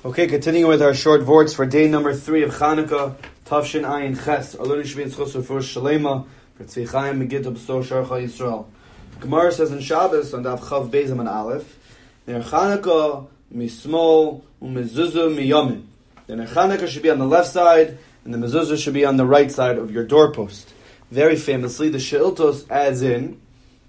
Okay, continuing with our short vorts for day number 3 of Chanukah, Tavshin Ayin Ches. Our learning should be in Schus for Shalema, for Tzvi Chaim, Megiddo, B'stor, Sharcha Yisrael. Gemara says in Shabbos, on Daf Chav Bezim and Aleph, Ner Chanukah, Mismol, Umezuzu, Miyamin. The Ner Chanukah should be on the left side, and the Mezuzah should be on the right side of your doorpost. Very famously, the She'iltos adds in,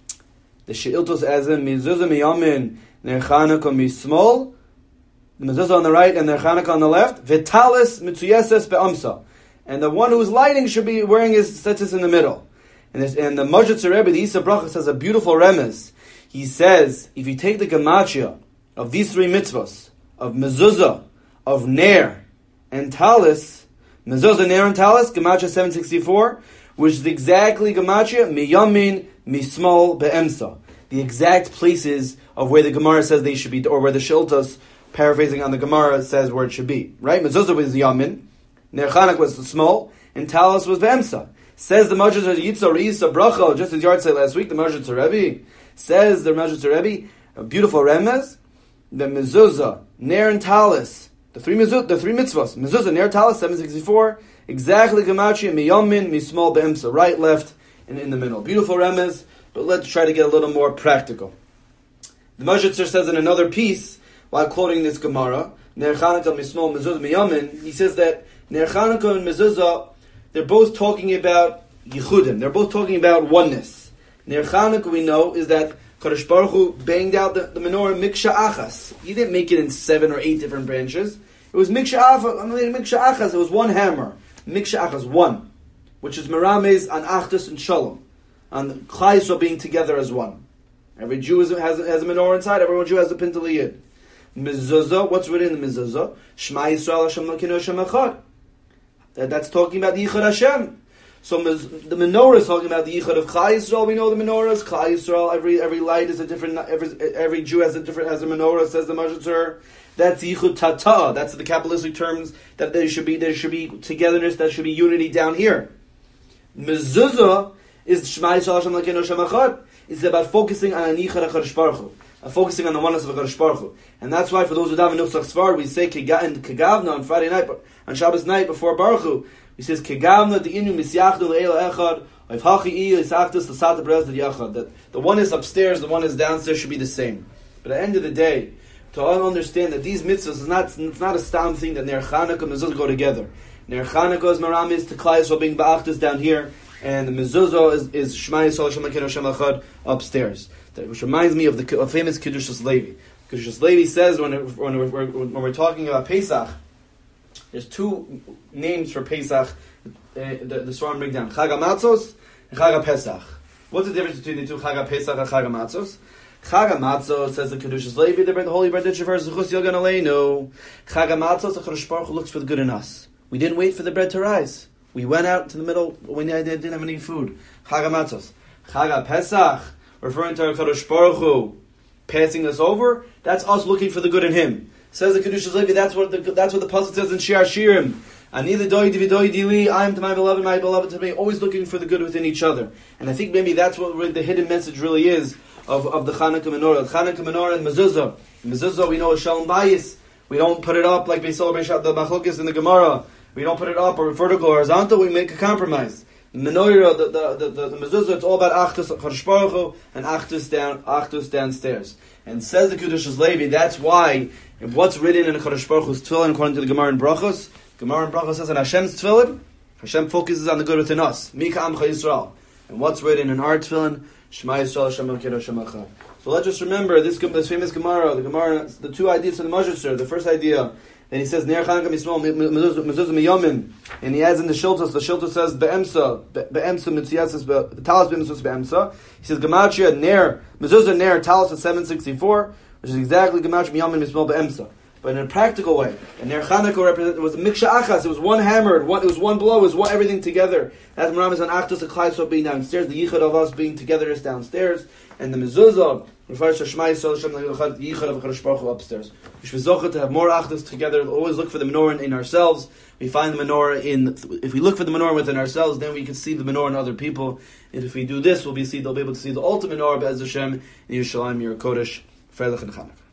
Mezuzah Miyamin, Ner Chanukah, Mismol, the mezuzah on the right and the Chanukah on the left. Vitalis mitzuyeses be'amsa, and the one who's lighting should be wearing his tzitzis in the middle. And the Majid Rebbe, the Isa Bracha, says a beautiful remez. He says, if you take the gematria of these 3 mitzvahs, of mezuzah, of ner, and talis, mezuzah, ner, and talis, gematria 764, which is exactly gematria miyamin mismol be'emsa, the exact places of where the Gemara says they should be, or where the Shiltos, paraphrasing on the Gemara, says where it should be. Right? Mezuzah was Yamin, Ner Chanukah was the small, and Talis was Be'emsa. Says the Majid Yitzhar Isa Bracha, just as Yard said last week, the Majid Rebbe says, the Majid Rebbe, a beautiful remez, the Mezuzah, Ner and Talis, the three mitzvahs, Mezuzah, Ner, Talis, 764, exactly Gematria, Miyamin, Mismol, Be'emsa, right, left, and in the middle. Beautiful remez, but let's try to get a little more practical. The Majid says in another piece, while quoting this Gemara, Ner Chanukah, Mismol, Mezuzah, Miyamin, he says that Ner Chanukah and Mezuzah, they're both talking about Yichudim. They're both talking about oneness. Ner Chanukah, we know, is that Kadosh Baruch Hu banged out the menorah Miksha Achas. He didn't make it in 7 or 8 different branches. It was Miksha Achas. It was one hammer. Miksha Achas, one. Which is Meramez on Achdus and Shalom. On Klal Yisrael being together as one. Every Jew has a menorah inside. Every Jew has a Pintel Yid. Mezuzah, what's written in the Mezuzah? Shema Yisrael Hashem Elokeinu Hashem Echad. That's talking about the Yichud Hashem. So the menorah is talking about the Yichud of Klal Yisrael. We know the menorah is Klal Yisrael. Every light is a different. Every Jew has a menorah. Says the Majid. That's Yichud Tata. That's the Kabbalistic terms that there should be togetherness. That should be unity down here. Mezuzah is Shema Yisrael Hashem Elokeinu Hashem Echad. It's about focusing on an Yichud HaKadosh Baruch Hu. Focusing on the oneness of HaKadosh Baruch Hu. And that's why for those who daven Nusach Svar, we say Kegavna on Friday night, on Shabbos night before Baruch Hu. He says Kegavna De'inu Misyachdu Le'ela Echad Oiv Hachi I Yisachtus L'Sata Brez L'Yachad. That the one is upstairs, the one is downstairs should be the same. But at the end of the day, to all understand that these mitzvahs it's not a stam thing that Ner Chanukah and Mezuzah go together. Ner Chanukah is Maramis to Klal Yisrael being Ba'achdus down here, and the Mezuzah is Shema Yisrael Hashem Elokeinu Hashem Echad upstairs. Which reminds me of the famous Kedushas Levi. Kedushas Levi says when we're talking about Pesach, there's 2 names for Pesach. The Svarim bring down Chag HaMatzos and Chag HaPesach. What's the difference between the 2, Chag HaPesach and Chag HaMatzos? Chag HaMatzos, says the Kedushas Levi, they bring the holy bread that shofars Zechus Yilgan Aleinu. Chag HaMatzos, the Kadosh Baruch Hu looks for the good in us. We didn't wait for the bread to rise. We went out to the middle when they didn't have any food. Chag HaMatzos. Chag HaPesach, referring to our Kadosh Baruch Hu passing us over, that's us looking for the good in Him. Says the Kedushas Levi, that's what the pasuk says in Shir Hashirim. Ani l'doi dividoi dili, I am to my beloved to me, always looking for the good within each other. And I think maybe that's what really the hidden message really is of the Chanukah menorah. The Chanukah menorah and Mezuzah. Mezuzah, we know, is Shalom Bayis. We don't put it up like they celebrate the Machlokes in the Gemara. We don't put it up or vertical or horizontal. We make a compromise. Menorah, the mezuzah, it's all about Achdus Kadosh Baruch Hu and Achdus downstairs. And says the Kedushas Levi, that's why what's written in the Kadosh Baruch Hu's tefillin, according to the Gemara in Brachos, says in Hashem's tefillin, Hashem focuses on the good within us. Mika Amcha Yisrael. And what's written in our tefillin, Shema Yisrael Hashem Elokeinu Hashem Echad. So let's just remember this famous Gemara, the 2 ideas from the Majid. The first idea. And he says, Ner Chanukah Mismol, Mezuzah Miyamin. And he adds in the Shiltos says, Be'emsa Mitziyasis, Talis Be'emsa Be'emsa. He says, Gematria, Ner, Mezuzah Ner, Talis is 764, which is exactly Gematria Miyamin Mismol Be'emsa. But in a practical way, and Ner Chanukah was a Miksha Achas, it was one hammer, it was one blow, it was everything together. That's Meramez on Achdus, the Klal Yisrael being downstairs, the Yichud of us being together is downstairs, and the Mezuzah refers to Shema Yisrael Hashem Elokeinu Yichud of HaKadosh Baruch Hu upstairs. We should be to have more Achdus together. We'll always look for the menorah in ourselves. We find the menorah if we look for the menorah within ourselves, then we can see the menorah in other people. And if we do this, they'll be able to see the ultimate menorah, Be'ez Hashem, in Yerushalayim, Yer Kodesh, Freilich and Chanukah.